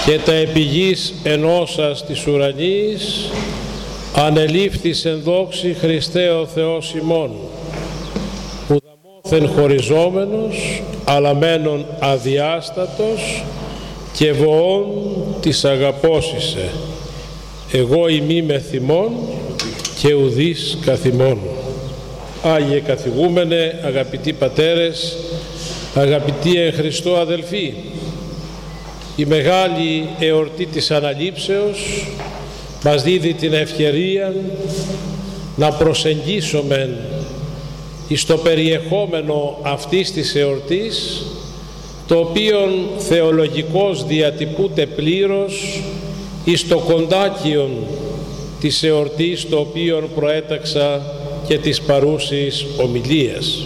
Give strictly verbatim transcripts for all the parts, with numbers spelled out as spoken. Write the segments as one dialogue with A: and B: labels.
A: και τα επιγείς ενώσας της ουρανής, ανελήφθης εν δόξη Χριστέ ο Θεός ημών, που δαμόθεν χωριζόμενος, αλλά μένον αδιάστατος και βοών της αγαπώσισε. Εγώ ημί με θυμών και ουδείς καθημών. Άγιε καθηγούμενε, αγαπητοί πατέρες, αγαπητοί εν Χριστώ αδελφοί, η μεγάλη εορτή της Αναλήψεως μας δίδει την ευκαιρία να προσεγγίσουμε εις το περιεχόμενο αυτής της εορτής, το οποίον θεολογικώς διατυπούται πλήρως εις το κοντάκιον της εορτής, το οποίον προέταξα και της παρούσης ομιλίας.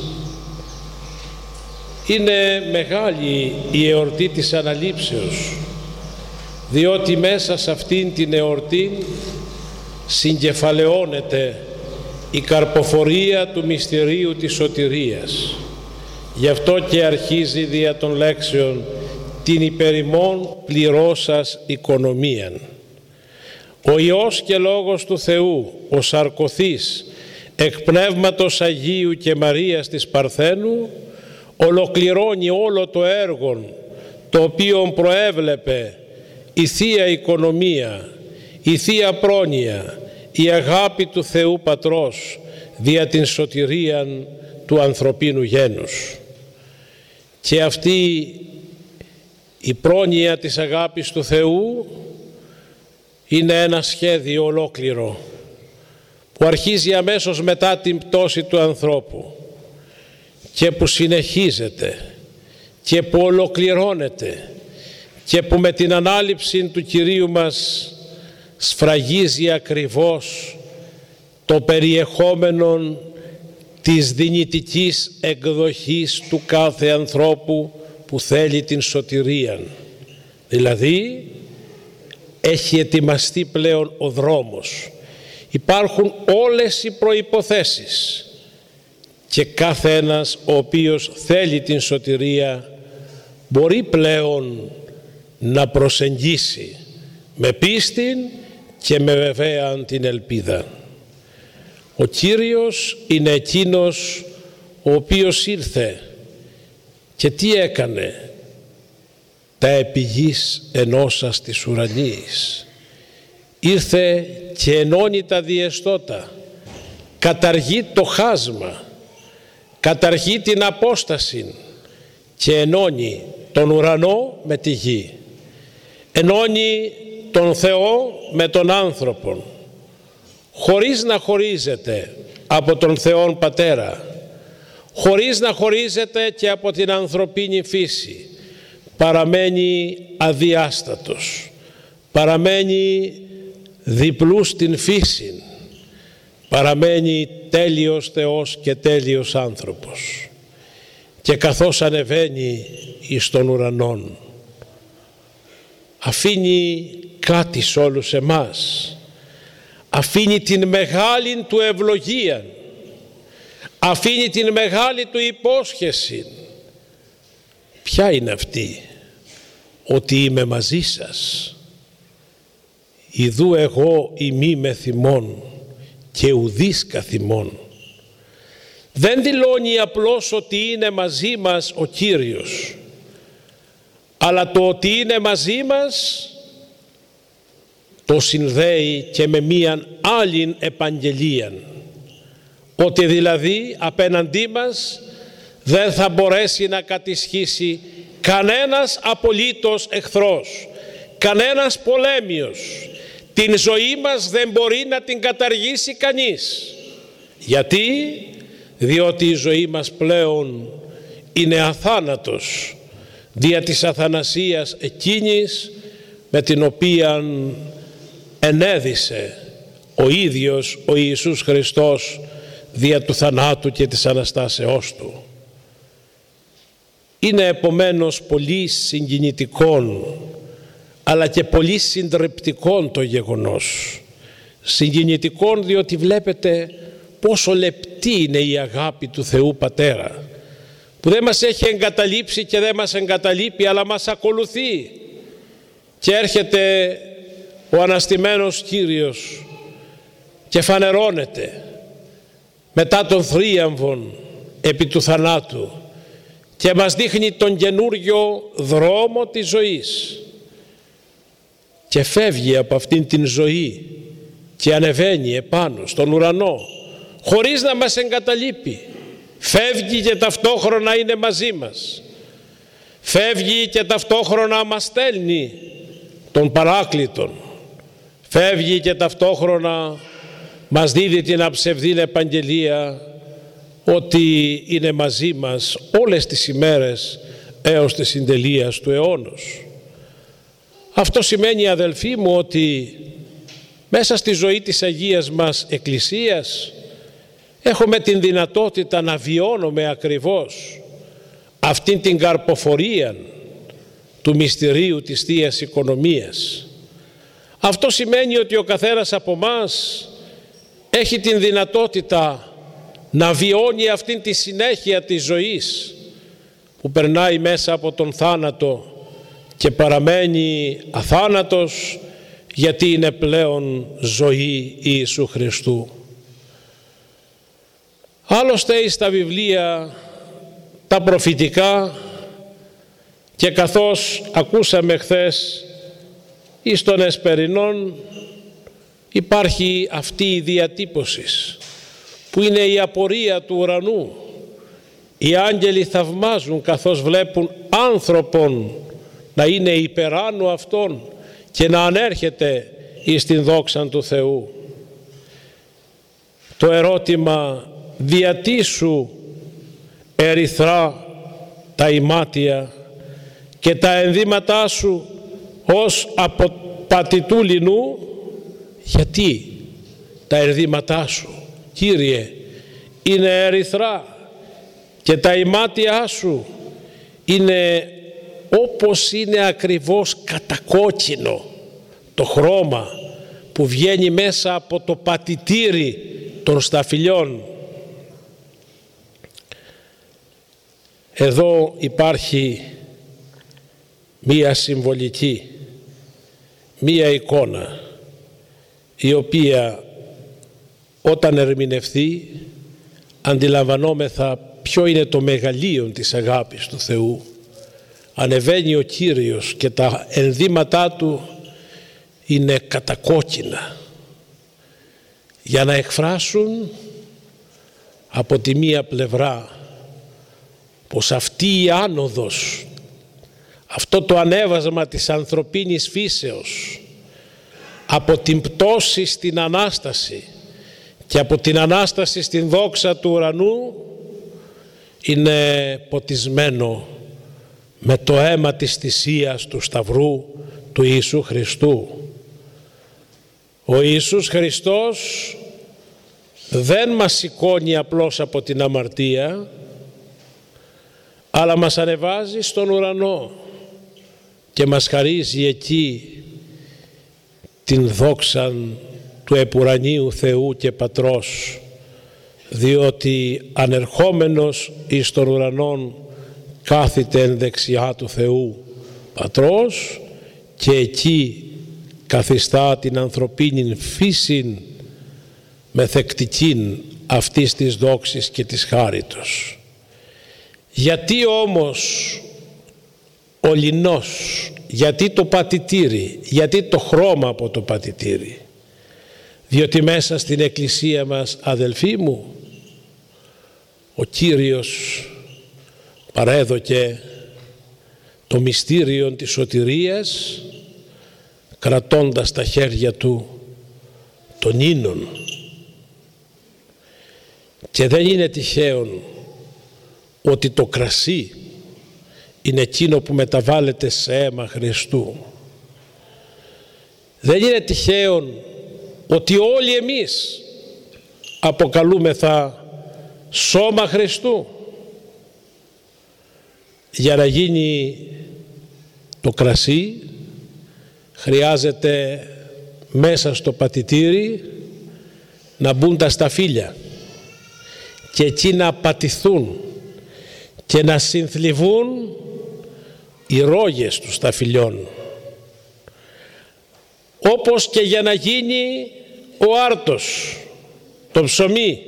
A: Είναι μεγάλη η εορτή της Αναλήψεως, διότι μέσα σε αυτήν την εορτή συγκεφαλαιώνεται η καρποφορία του μυστηρίου της σωτηρίας. Γι' αυτό και αρχίζει δια των λέξεων την υπερημών πληρώσας οικονομίαν. Ο Υιός και Λόγος του Θεού, ο σαρκωθής εκ Πνεύματος Αγίου και Μαρίας της Παρθένου, ολοκληρώνει όλο το έργο το οποίο προέβλεπε η Θεία Οικονομία, η Θεία Πρόνοια, η αγάπη του Θεού Πατρός δια την σωτηρία του ανθρωπίνου γένους. Και αυτή η πρόνοια της αγάπης του Θεού είναι ένα σχέδιο ολόκληρο που αρχίζει αμέσως μετά την πτώση του ανθρώπου και που συνεχίζεται και που ολοκληρώνεται και που με την ανάληψη του Κυρίου μας σφραγίζει ακριβώς το περιεχόμενο της δυνητικής εκδοχής του κάθε ανθρώπου που θέλει την σωτηρία. Δηλαδή έχει ετοιμαστεί πλέον ο δρόμος. Υπάρχουν όλες οι προϋποθέσεις και κάθε ένας ο οποίος θέλει την σωτηρία μπορεί πλέον να προσεγγίσει με πίστη και με βεβαία την ελπίδα. Ο Κύριος είναι εκείνος ο οποίος ήρθε και τι έκανε? Τα επιγείς ενώσας της ουρανής. Ήρθε και ενώνει τα διεστώτα, καταργεί το χάσμα, καταργεί την απόσταση και ενώνει τον ουρανό με τη γη. Ενώνει τον Θεό με τον άνθρωπο, χωρίς να χωρίζεται από τον Θεόν Πατέρα, χωρίς να χωρίζεται και από την ανθρωπίνη φύση. Παραμένει αδιάστατος, παραμένει διπλού στην φύση, παραμένει τέλειος Θεός και τέλειος άνθρωπος. Και καθώς ανεβαίνει εις τον ουρανόν, αφήνει κάτι σε όλους εμάς, αφήνει την μεγάλη του ευλογία, αφήνει την μεγάλη του υπόσχεση. Ποια είναι αυτή? Ότι είμαι μαζί σας. Ιδού εγώ ημί με θυμών και ουδείς καθημών. Δεν δηλώνει απλώς ότι είναι μαζί μας ο Κύριος, αλλά το ότι είναι μαζί μας το συνδέει και με μίαν άλλην επαγγελία, ότι δηλαδή απέναντί μας δεν θα μπορέσει να κατησχίσει κανένας απολύτως εχθρός, κανένας πολέμιος. Την ζωή μας δεν μπορεί να την καταργήσει κανείς. Γιατί? Διότι η ζωή μας πλέον είναι αθάνατος δια της αθανασίας εκείνης με την οποία ενέδισε ο ίδιος ο Ιησούς Χριστός δια του θανάτου και της Αναστάσεώς Του. Είναι επομένως πολύ συγκινητικόν αλλά και πολύ συντριπτικόν το γεγονός. Συγκινητικόν διότι βλέπετε πόσο λεπτή είναι η αγάπη του Θεού Πατέρα, που δεν μας έχει εγκαταλείψει και δεν μας εγκαταλείπει, αλλά μας ακολουθεί και έρχεται ο αναστημένος Κύριος και φανερώνεται μετά των θρίαμβων επί του θανάτου και μας δείχνει τον καινούριο δρόμο της ζωής και φεύγει από αυτήν την ζωή και ανεβαίνει επάνω στον ουρανό χωρίς να μας εγκαταλείπει. Φεύγει και ταυτόχρονα είναι μαζί μας. Φεύγει και ταυτόχρονα μας στέλνει τον Παράκλητον. Φεύγει και ταυτόχρονα μας δίδει την αψευδήν επαγγελία ότι είναι μαζί μας όλες τις ημέρες έως τη συντελείας του αιώνος. Αυτό σημαίνει, αδελφοί μου, ότι μέσα στη ζωή της Αγίας μας Εκκλησίας έχουμε την δυνατότητα να βιώνουμε ακριβώς αυτήν την καρποφορία του μυστηρίου της Θείας Οικονομίας. Αυτό σημαίνει ότι ο καθένας από μας έχει την δυνατότητα να βιώνει αυτήν τη συνέχεια της ζωής που περνάει μέσα από τον θάνατο και παραμένει αθάνατος γιατί είναι πλέον ζωή Ιησού Χριστού. Άλλωστε στα βιβλία τα προφητικά και καθώς ακούσαμε χθες εις των Εσπερινών υπάρχει αυτή η διατύπωση που είναι η απορία του ουρανού. Οι άγγελοι θαυμάζουν καθώς βλέπουν άνθρωπον να είναι υπεράνω αυτών και να ανέρχεται εις την δόξα του Θεού. Το ερώτημα «Διατί σου ερυθρά τα ημάτια και τα ενδύματά σου ως από πατητού λινού?» Γιατί τα ενδύματά σου, Κύριε, είναι ερυθρά και τα ημάτια σου είναι όπως είναι ακριβώς κατακόκκινο το χρώμα που βγαίνει μέσα από το πατητήρι των σταφυλιών. Εδώ υπάρχει μία συμβολική, μία εικόνα η οποία όταν ερμηνευθεί αντιλαμβανόμεθα ποιο είναι το μεγαλείο της αγάπης του Θεού. Ανεβαίνει ο Κύριος και τα ενδύματά του είναι κατακόκκινα για να εκφράσουν από τη μία πλευρά πως αυτή η άνοδος, αυτό το ανέβασμα της ανθρωπίνης φύσεως από την πτώση στην Ανάσταση και από την Ανάσταση στην δόξα του ουρανού είναι ποτισμένο με το αίμα της θυσίας του Σταυρού του Ιησού Χριστού. Ο Ιησούς Χριστός δεν μας σηκώνει απλώς από την αμαρτία, αλλά μας ανεβάζει στον ουρανό και μας χαρίζει εκεί την δόξα του επουρανίου Θεού και Πατρός, διότι ανερχόμενος εις τον ουρανόν κάθεται εν δεξιά του Θεού Πατρός και εκεί καθιστά την ανθρωπίνη φύση με θεκτικήν αυτής της δόξης και της χάριτος. Γιατί όμως ο λινός, γιατί το πατητήρι, γιατί το χρώμα από το πατητήρι? Διότι μέσα στην Εκκλησία μας, αδελφοί μου, ο Κύριος παρέδωκε το μυστήριο της σωτηρίας κρατώντας τα χέρια του των ίνων. Και δεν είναι τυχαίο ότι το κρασί είναι εκείνο που μεταβάλλεται σε αίμα Χριστού. Δεν είναι τυχαίο ότι όλοι εμείς αποκαλούμεθα σώμα Χριστού. Για να γίνει το κρασί χρειάζεται μέσα στο πατητήρι να μπουν τα σταφύλια και εκεί να πατηθούν και να συνθλιβούν οι ρόγες των σταφυλιών. όπως και για να γίνει ο άρτος, το ψωμί,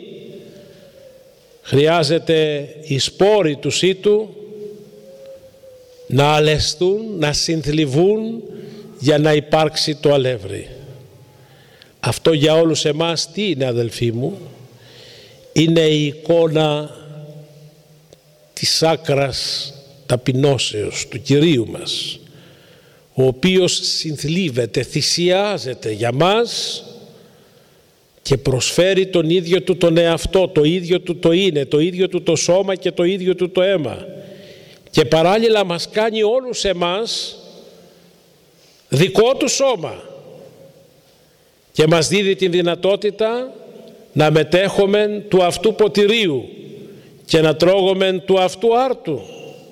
A: χρειάζεται οι σπόροι του σύτου να αλεστούν, να συνθλιβούν για να υπάρξει το αλεύρι. Αυτό για όλους εμάς τι είναι, αδελφοί μου? Είναι η εικόνα της άκρας ταπεινώσεως του Κυρίου μας, ο οποίος συνθλίβεται, θυσιάζεται για μας και προσφέρει τον ίδιο του τον εαυτό, το ίδιο του το είναι, το ίδιο του το σώμα και το ίδιο του το αίμα, και παράλληλα μας κάνει όλους εμάς δικό του σώμα και μας δίδει την δυνατότητα να μετέχομεν του αυτού ποτηρίου και να τρώγομεν του αυτού άρτου,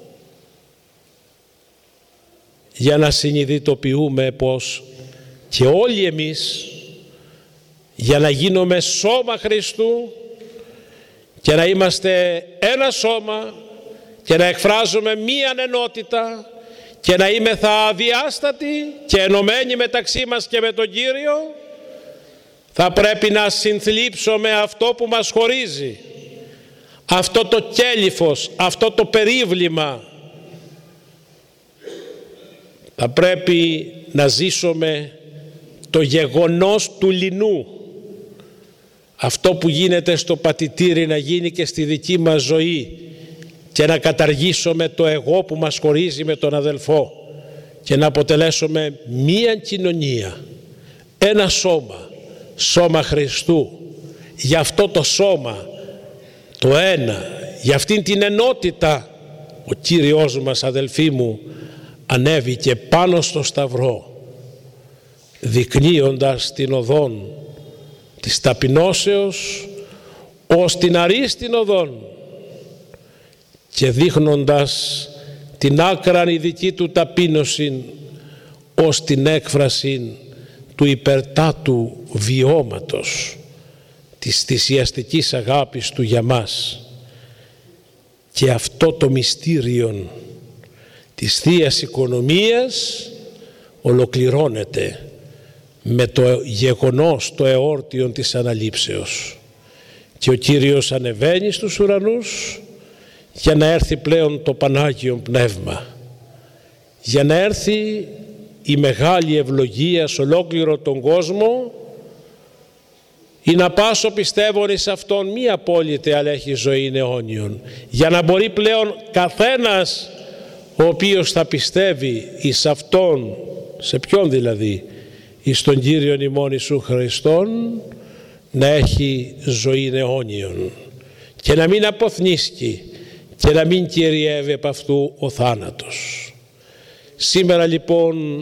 A: για να συνειδητοποιούμε πως και όλοι εμείς, για να γίνουμε σώμα Χριστού και να είμαστε ένα σώμα και να εκφράζουμε μία ενότητα και να είμεθα αδιάστατοι και ενωμένοι μεταξύ μας και με τον Κύριο, θα πρέπει να συνθλίψουμε αυτό που μας χωρίζει, αυτό το κέλυφος, αυτό το περίβλημα. Θα πρέπει να ζήσουμε το γεγονός του λινού, αυτό που γίνεται στο πατητήρι να γίνει και στη δική μας ζωή, και να καταργήσουμε το εγώ που μας χωρίζει με τον αδελφό και να αποτελέσουμε μία κοινωνία, ένα σώμα, σώμα Χριστού. Για αυτό το σώμα, το ένα, για αυτήν την ενότητα, ο Κύριος μας, αδελφοί μου, ανέβηκε πάνω στο Σταυρό, δεικνύοντας την οδόν της ταπεινώσεως ως την αρίστην οδόν και δείχνοντας την άκραν ειδική του ταπείνωση ως την έκφραση του υπερτάτου βιώματος της θυσιαστικής αγάπης του για μας. Και αυτό το μυστήριο της Θείας Οικονομίας ολοκληρώνεται με το γεγονός, το εόρτιον της Αναλήψεως, και ο Κύριος ανεβαίνει στους ουρανούς για να έρθει πλέον το Πανάγιο Πνεύμα, για να έρθει η μεγάλη ευλογία σε ολόκληρο τον κόσμο, ή να πάσω πιστεύω εις αυτόν μη απόλυτε αλλά έχει ζωή αιώνιον, για να μπορεί πλέον καθένας ο οποίος θα πιστεύει εις αυτόν, σε ποιον δηλαδή, εις τον Κύριον ημών Ιησού Χριστόν, να έχει ζωή αιώνιον και να μην αποθνίσκει και να μην κυριεύει από αυτού ο θάνατος. Σήμερα λοιπόν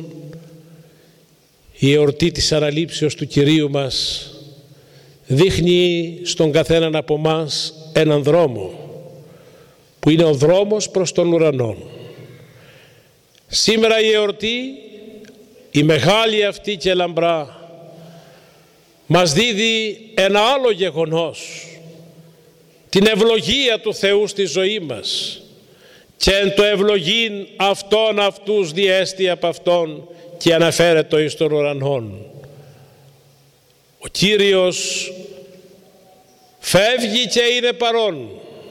A: η εορτή της Αναλήψεως του Κυρίου μας δείχνει στον καθέναν από μας έναν δρόμο που είναι ο δρόμος προς τον ουρανό. Σήμερα η εορτή, η μεγάλη αυτή και λαμπρά, μας δίδει ένα άλλο γεγονός, την ευλογία του Θεού στη ζωή μας, και εν το ευλογήν αυτόν αυτούς διέστη από αυτόν και αναφέρετο εις των ουρανών. Ο Κύριος φεύγει και είναι παρόν,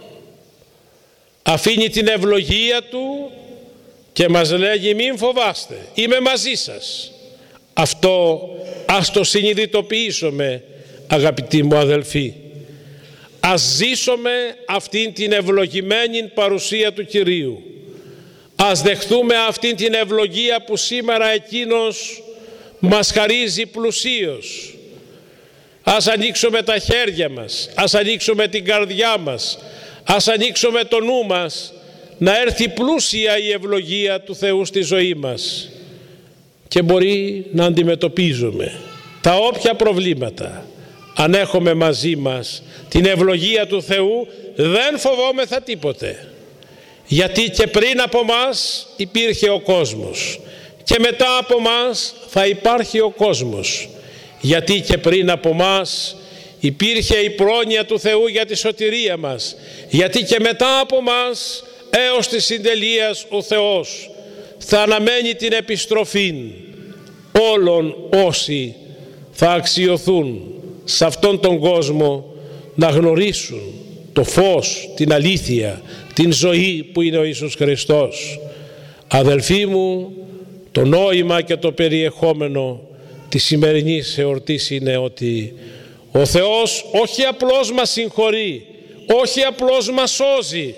A: αφήνει την ευλογία Του και μας λέγει μην φοβάστε, είμαι μαζί σας. Αυτό ας το συνειδητοποιήσουμε, αγαπητοί μου αδελφοί. Ας ζήσουμε αυτήν την ευλογημένη παρουσία του Κυρίου. Ας δεχθούμε αυτήν την ευλογία που σήμερα Εκείνος μας χαρίζει πλουσίως. Ας ανοίξουμε τα χέρια μας, ας ανοίξουμε την καρδιά μας, ας ανοίξουμε το νου μας, να έρθει πλούσια η ευλογία του Θεού στη ζωή μας και μπορεί να αντιμετωπίζουμε τα όποια προβλήματα. Αν έχουμε μαζί μας την ευλογία του Θεού, δεν φοβόμεθα τίποτε, γιατί και πριν από μας υπήρχε ο κόσμος και μετά από μας θα υπάρχει ο κόσμος, γιατί και πριν από μας υπήρχε η πρόνοια του Θεού για τη σωτηρία μας, γιατί και μετά από μας έως της συντελείας ο Θεός θα αναμένει την επιστροφή όλων όσοι θα αξιωθούν σε αυτόν τον κόσμο να γνωρίσουν το φως, την αλήθεια, την ζωή που είναι ο Ιησούς Χριστός. Αδελφοί μου, το νόημα και το περιεχόμενο της σημερινής εορτής είναι ότι ο Θεός όχι απλώς μας συγχωρεί, όχι απλώς μας σώζει,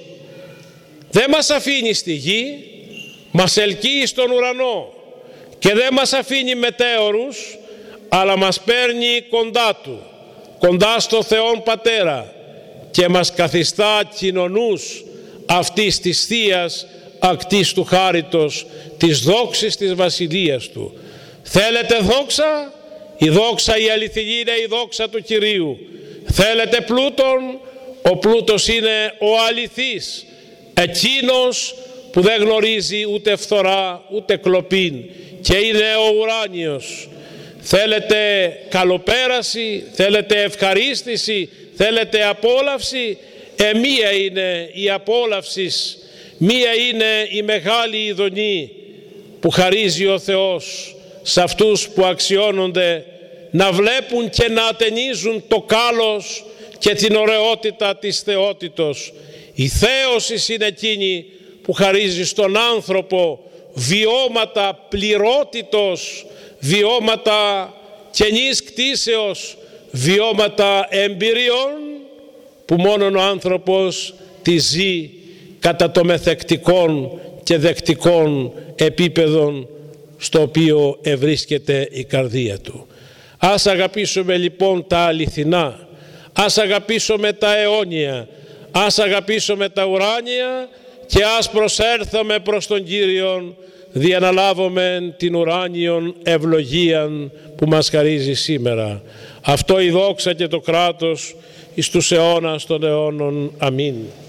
A: δεν μας αφήνει στη γη, μας ελκύει στον ουρανό και δεν μας αφήνει μετέωρους, αλλά μας παίρνει κοντά Του, κοντά στο Θεόν Πατέρα και μας καθιστά κοινωνούς αυτής της θείας ακτής του χάριτος, της δόξης της βασιλείας Του. Θέλετε δόξα? Η δόξα η αληθινή είναι η δόξα του Κυρίου. Θέλετε πλούτον? Ο πλούτος είναι ο αληθής, εκείνος που δεν γνωρίζει ούτε φθορά ούτε κλοπήν και είναι ο ουράνιος. Θέλετε καλοπέραση, θέλετε ευχαρίστηση, θέλετε απόλαυση? Ε, μία είναι η απόλαυση, μία είναι η μεγάλη ειδονή που χαρίζει ο Θεός σε αυτούς που αξιώνονται να βλέπουν και να ατενίζουν το κάλος και την ωραιότητα της θεότητος. Η θέωση είναι εκείνη που χαρίζει στον άνθρωπο βιώματα πληρότητος, βιώματα καινής κτήσεως, βιώματα εμπειριών που μόνον ο άνθρωπος τη ζει κατά το μεθεκτικών και δεκτικών επίπεδων στο οποίο ευρίσκεται η καρδία του. Ας αγαπήσουμε λοιπόν τα αληθινά, ας αγαπήσουμε τα αιώνια, ας αγαπήσουμε τα ουράνια και ας προσέρθουμε προς τον Κύριον, διαναλάβουμε την ουράνιον ευλογίαν που μας χαρίζει σήμερα. Αυτό η δόξα και το κράτος εις τους αιώνας των αιώνων. Αμήν.